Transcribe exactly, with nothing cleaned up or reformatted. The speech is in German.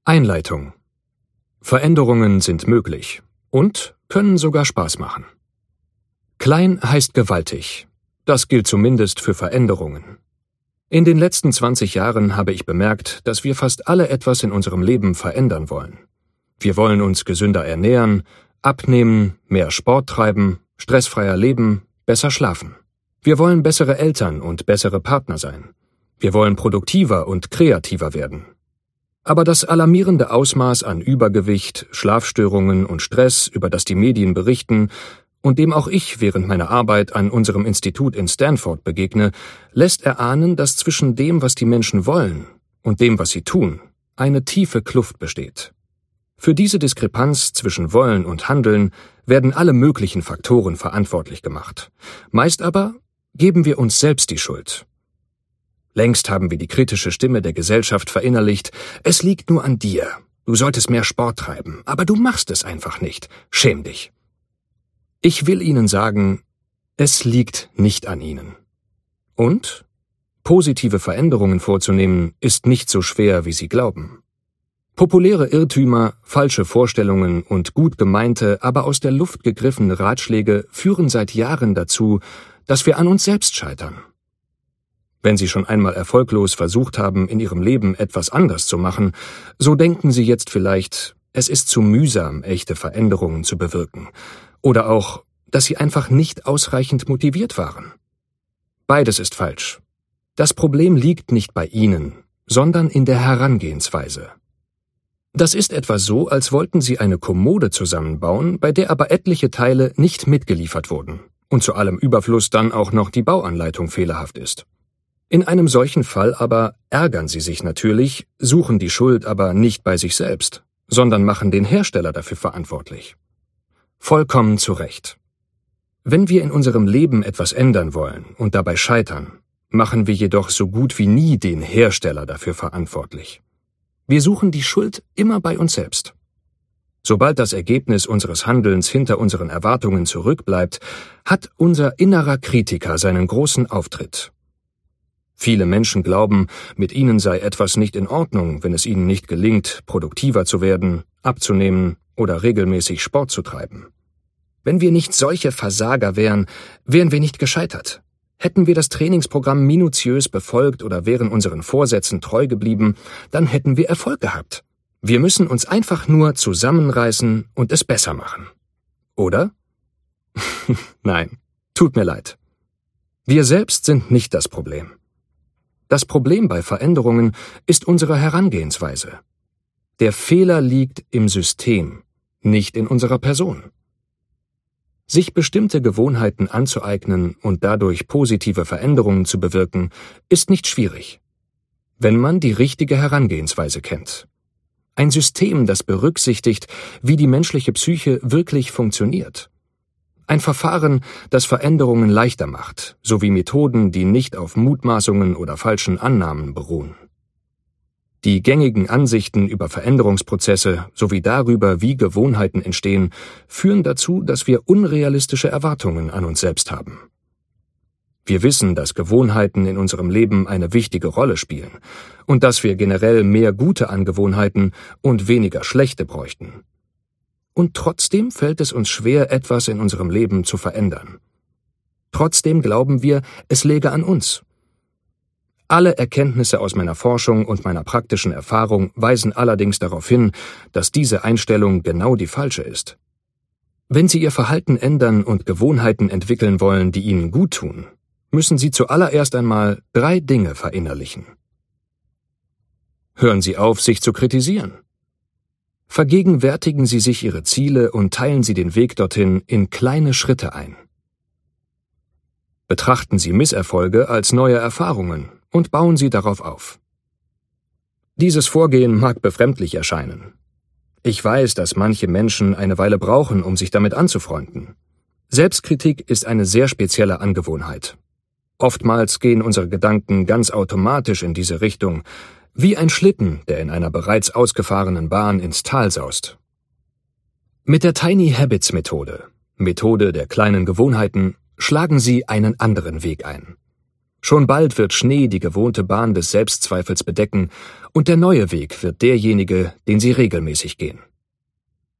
Einleitung. Veränderungen sind möglich und können sogar Spaß machen. Klein heißt gewaltig. Das gilt zumindest für Veränderungen. In den letzten zwanzig Jahren habe ich bemerkt, dass wir fast alle etwas in unserem Leben verändern wollen. Wir wollen uns gesünder ernähren, abnehmen, mehr Sport treiben, stressfreier leben, besser schlafen. Wir wollen bessere Eltern und bessere Partner sein. Wir wollen produktiver und kreativer werden. Aber das alarmierende Ausmaß an Übergewicht, Schlafstörungen und Stress, über das die Medien berichten und dem auch ich während meiner Arbeit an unserem Institut in Stanford begegne, lässt erahnen, dass zwischen dem, was die Menschen wollen, und dem, was sie tun, eine tiefe Kluft besteht. Für diese Diskrepanz zwischen Wollen und Handeln werden alle möglichen Faktoren verantwortlich gemacht. Meist aber geben wir uns selbst die Schuld. Längst haben wir die kritische Stimme der Gesellschaft verinnerlicht. Es liegt nur an dir. Du solltest mehr Sport treiben, aber du machst es einfach nicht. Schäm dich. Ich will Ihnen sagen, es liegt nicht an Ihnen. Und? Positive Veränderungen vorzunehmen ist nicht so schwer, wie Sie glauben. Populäre Irrtümer, falsche Vorstellungen und gut gemeinte, aber aus der Luft gegriffene Ratschläge führen seit Jahren dazu, dass wir an uns selbst scheitern. Wenn Sie schon einmal erfolglos versucht haben, in Ihrem Leben etwas anders zu machen, so denken Sie jetzt vielleicht, es ist zu mühsam, echte Veränderungen zu bewirken. Oder auch, dass Sie einfach nicht ausreichend motiviert waren. Beides ist falsch. Das Problem liegt nicht bei Ihnen, sondern in der Herangehensweise. Das ist etwa so, als wollten Sie eine Kommode zusammenbauen, bei der aber etliche Teile nicht mitgeliefert wurden und zu allem Überfluss dann auch noch die Bauanleitung fehlerhaft ist. In einem solchen Fall aber ärgern Sie sich natürlich, suchen die Schuld aber nicht bei sich selbst, sondern machen den Hersteller dafür verantwortlich. Vollkommen zu Recht. Wenn wir in unserem Leben etwas ändern wollen und dabei scheitern, machen wir jedoch so gut wie nie den Hersteller dafür verantwortlich. Wir suchen die Schuld immer bei uns selbst. Sobald das Ergebnis unseres Handelns hinter unseren Erwartungen zurückbleibt, hat unser innerer Kritiker seinen großen Auftritt. Viele Menschen glauben, mit ihnen sei etwas nicht in Ordnung, wenn es ihnen nicht gelingt, produktiver zu werden, abzunehmen oder regelmäßig Sport zu treiben. Wenn wir nicht solche Versager wären, wären wir nicht gescheitert. Hätten wir das Trainingsprogramm minutiös befolgt oder wären unseren Vorsätzen treu geblieben, dann hätten wir Erfolg gehabt. Wir müssen uns einfach nur zusammenreißen und es besser machen. Oder? Nein, tut mir leid. Wir selbst sind nicht das Problem. Das Problem bei Veränderungen ist unsere Herangehensweise. Der Fehler liegt im System, nicht in unserer Person. Sich bestimmte Gewohnheiten anzueignen und dadurch positive Veränderungen zu bewirken, ist nicht schwierig, wenn man die richtige Herangehensweise kennt. Ein System, das berücksichtigt, wie die menschliche Psyche wirklich funktioniert. Ein Verfahren, das Veränderungen leichter macht, sowie Methoden, die nicht auf Mutmaßungen oder falschen Annahmen beruhen. Die gängigen Ansichten über Veränderungsprozesse sowie darüber, wie Gewohnheiten entstehen, führen dazu, dass wir unrealistische Erwartungen an uns selbst haben. Wir wissen, dass Gewohnheiten in unserem Leben eine wichtige Rolle spielen und dass wir generell mehr gute Angewohnheiten und weniger schlechte bräuchten. Und trotzdem fällt es uns schwer, etwas in unserem Leben zu verändern. Trotzdem glauben wir, es läge an uns. Alle Erkenntnisse aus meiner Forschung und meiner praktischen Erfahrung weisen allerdings darauf hin, dass diese Einstellung genau die falsche ist. Wenn Sie Ihr Verhalten ändern und Gewohnheiten entwickeln wollen, die Ihnen gut tun, müssen Sie zuallererst einmal drei Dinge verinnerlichen. Hören Sie auf, sich zu kritisieren. Vergegenwärtigen Sie sich Ihre Ziele und teilen Sie den Weg dorthin in kleine Schritte ein. Betrachten Sie Misserfolge als neue Erfahrungen und bauen Sie darauf auf. Dieses Vorgehen mag befremdlich erscheinen. Ich weiß, dass manche Menschen eine Weile brauchen, um sich damit anzufreunden. Selbstkritik ist eine sehr spezielle Angewohnheit. Oftmals gehen unsere Gedanken ganz automatisch in diese Richtung, wie ein Schlitten, der in einer bereits ausgefahrenen Bahn ins Tal saust. Mit der Tiny Habits Methode, Methode der kleinen Gewohnheiten, schlagen Sie einen anderen Weg ein. Schon bald wird Schnee die gewohnte Bahn des Selbstzweifels bedecken, und der neue Weg wird derjenige, den sie regelmäßig gehen.